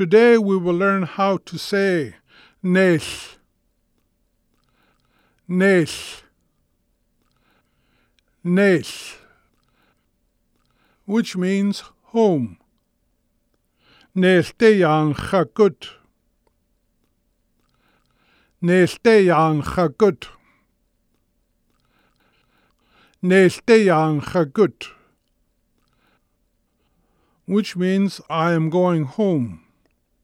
Today we will learn how to say nes, nes, nes, which means home. Nes dejan chagut. Nes dejan chagut. Nes dejan chagut, which means I am going home.